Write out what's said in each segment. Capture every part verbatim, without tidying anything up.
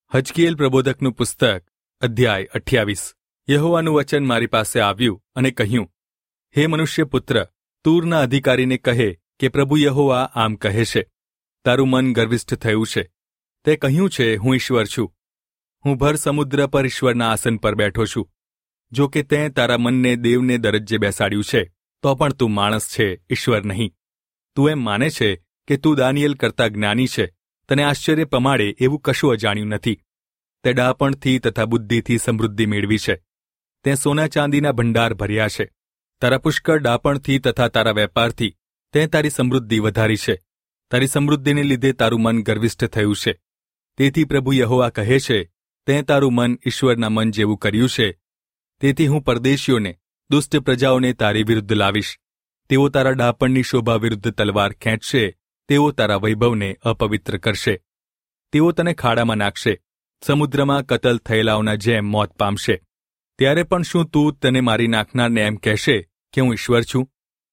હજકીએલ પ્રબોધકનું પુસ્તક અધ્યાય અઠ્યાવીસ. યહોવાનું વચન મારી પાસે આવ્યું અને કહ્યું, હે મનુષ્ય પુત્ર, તૂરના અધિકારીને કહે કે પ્રભુ યહોવા આમ કહે છે, તારું મન ગર્વિષ્ઠ થયું છે. તે કહ્યું છે, હું ઈશ્વર છું. હું ભર સમુદ્ર પર ઈશ્વરના આસન પર બેઠો છું. જો કે તેં તારા મનને દેવને દરજ્જે બેસાડ્યું છે, તો પણ તું માણસ છે, ઈશ્વર નહીં. તું એમ માને છે કે તું દાનિયેલ કરતા જ્ઞાની છે. તને આશ્ચર્ય પમાડે એવું કશું અજાણ્યું નથી. તે ડાપણથી તથા બુદ્ધિથી સમૃદ્ધિ મેળવી છે. તે સોના ચાંદીના ભંડાર ભર્યા છે. તારા પુષ્કળ ડાપણથી તથા તારા વેપારથી તે તારી સમૃદ્ધિ વધારી છે. તારી સમૃદ્ધિને લીધે તારું મન ગર્વિષ્ઠ થયું છે. તેથી પ્રભુ યહોવા કહે છે, તે તારું મન ઈશ્વરના મન જેવું કર્યું છે. તેથી હું પરદેશીઓને, દુષ્ટ પ્રજાઓને તારી વિરુદ્ધ લાવીશ. તેઓ તારા ડાપણની શોભા વિરુદ્ધ તલવાર ખેંચશે. તેઓ તારા વૈભવને અપવિત્ર કરશે. તેઓ તને ખાડામાં નાખશે, સમુદ્રમાં કતલ થયેલાઓના જેમ મોત પામશે. ત્યારે પણ શું તું તને મારી નાખનારને એમ કહેશે કે હું ઈશ્વર છું?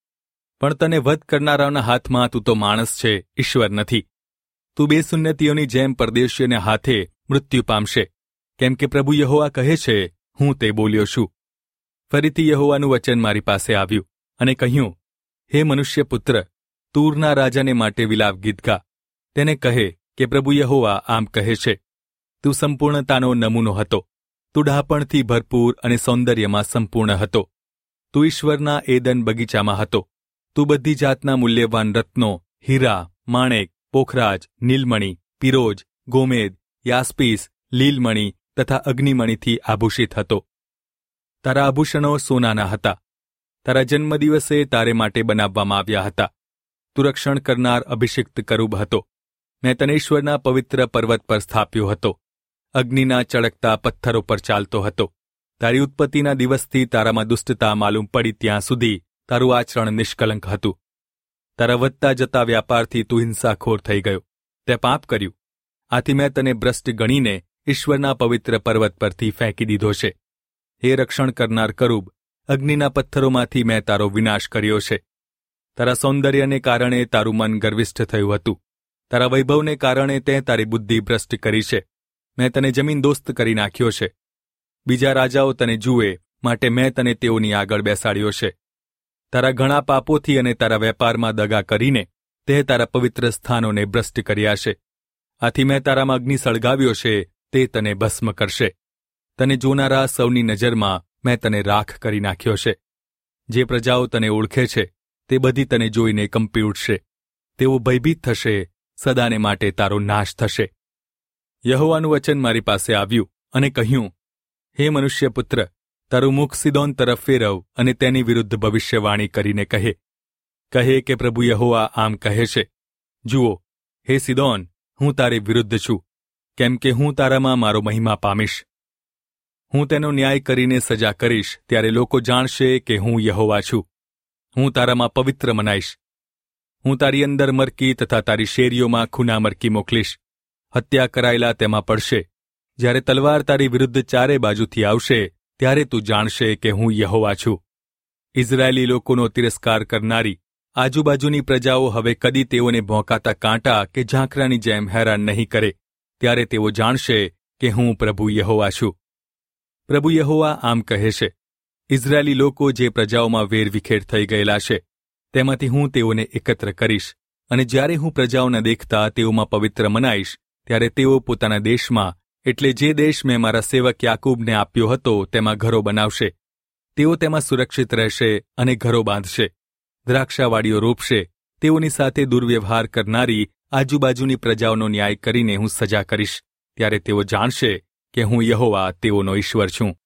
પણ તને વધ કરનારાઓના હાથમાં તું તો માણસ છે, ઈશ્વર નથી. તું બે સુન્નતીઓની જેમ પરદેશીઓને હાથે મૃત્યુ પામશે. કેમ કે પ્રભુ યહોવા કહે છે, હું તે બોલ્યો છું. ફરીથી યહોવાનું વચન મારી પાસે આવ્યું અને કહ્યું, હે મનુષ્ય પુત્ર, તૂરના રાજાને માટે વિલાપ ગીત ગા. તેને કહે કે પ્રભુ યહોવા આમ કહે છે, તું સંપૂર્ણતાનો નમૂનો હતો. તું ડાપણથી ભરપૂર અને સૌંદર્યમાં સંપૂર્ણ હતો. તું ઈશ્વરના એદન બગીચામાં હતો. તું બધી જાતના મૂલ્યવાન રત્નો, હીરા, માણેક, પોખરાજ, નીલમણી, પિરોજ, ગોમેદ, યાસ્પીસ, લીલમણી તથા અગ્નિમણીથી આભૂષિત હતો. તારા આભૂષણો સોનાના હતા. તારા જન્મદિવસે તારે માટે બનાવવામાં આવ્યા હતા. તું રક્ષણ કરનાર અભિષિક્ત કરુબ હતો. મેં તને ઈશ્વરના પવિત્ર પર્વત પર સ્થાપ્યો હતો. અગ્નિના ચળકતા પથ્થરો પર ચાલતો હતો. તારી ઉત્પત્તિના દિવસથી તારામાં દુષ્ટતા માલુમ પડી ત્યાં સુધી તારું આચરણ નિષ્કલંક હતું. તારા વધતા જતા વ્યાપારથી તું હિંસાખોર થઈ ગયો. તે પાપ કર્યું. આથી મેં તને ભ્રષ્ટ ગણીને ઈશ્વરના પવિત્ર પર્વત પરથી ફેંકી દીધો છે. હે રક્ષણ કરનાર કરુબ, અગ્નિના પથ્થરોમાંથી મેં તારો વિનાશ કર્યો છે. તારા સૌંદર્યને કારણે તારું મન ગર્વિષ્ઠ થયું હતું. તારા વૈભવને કારણે તે તારી બુદ્ધિ ભ્રષ્ટ કરી છે. મેં તને જમીનદોસ્ત કરી નાખ્યો છે. બીજા રાજાઓ તને જુએ માટે મેં તને તેઓની આગળ બેસાડ્યો છે. તારા ઘણા પાપોથી અને તારા વેપારમાં દગા કરીને તે તારા પવિત્ર સ્થાનોને ભ્રષ્ટ કર્યા છે. આથી મેં તારામાં અગ્નિ સળગાવ્યો છે, તે તને ભસ્મ કરશે. તને જોનારા સૌની નજરમાં મેં તને રાખ કરી નાખ્યો છે. જે પ્રજાઓ તને ઓળખે છે તે બધી તને જોઈને કંપી ઉઠશે. તેઓ ભયભીત થશે, સદાને માટે તારો નાશ થશે. યહોવાનું વચન મારી પાસે આવ્યું અને કહ્યું, હે મનુષ્ય પુત્ર, તારું મુખ સિદોન તરફ ફેરવ અને તેની વિરુદ્ધ ભવિષ્યવાણી કરીને કહે. કહે કે પ્રભુ યહોવા આમ કહે છે, જુઓ, હે સિદોન, હું તારી વિરુદ્ધ છું, કેમ કે હું તારામાં મારો મહિમા પામીશ. હું તેનો ન્યાય કરીને સજા કરીશ. ત્યારે લોકો જાણશે કે હું યહોવા છું. હું તારામાં પવિત્ર મનાઈશ. હું તારી અંદર મરકી તથા તારી શેરીઓમાં ખૂના મરકી મોકલીશ. હત્યા કરાયેલા તેમાં પડશે. જ્યારે તલવાર તારી વિરુદ્ધ ચારે બાજુથી આવશે, ત્યારે તું જાણશે કે હું યહોવા છું. ઇઝરાયેલી લોકોનો તિરસ્કાર કરનારી આજુબાજુની પ્રજાઓ હવે કદી તેઓને ભોંકાતા કાંટા કે ઝાંખરાની જેમ હેરાન નહીં કરે. ત્યારે તેઓ જાણશે કે હું પ્રભુ યહોવા છું. પ્રભુ યહોવા આમ કહે છે, ઇઝરાયેલી લોકો જે પ્રજાઓમાં વેરવિખેર થઈ ગયેલા છે, તેમાંથી હું તેઓને એકત્ર કરીશ. અને જ્યારે હું પ્રજાઓના દેખતા તેઓમાં પવિત્ર મનાઈશ, ત્યારે તેઓ પોતાના દેશમાં, એટલે જે દેશ મેં મારા સેવક યાકૂબને આપ્યો હતો, તેમાં ઘરો બનાવશે. તેઓ તેમાં સુરક્ષિત રહેશે અને ઘરો બાંધશે. દ્રાક્ષાવાડીઓ રોપશે. તેઓની સાથે દુર્વ્યવહાર કરનારી આજુબાજુની પ્રજાઓનો ન્યાય કરીને હું સજા કરીશ. ત્યારે તેઓ જાણશે કે હું યહોવા તેઓનો ઈશ્વર છું.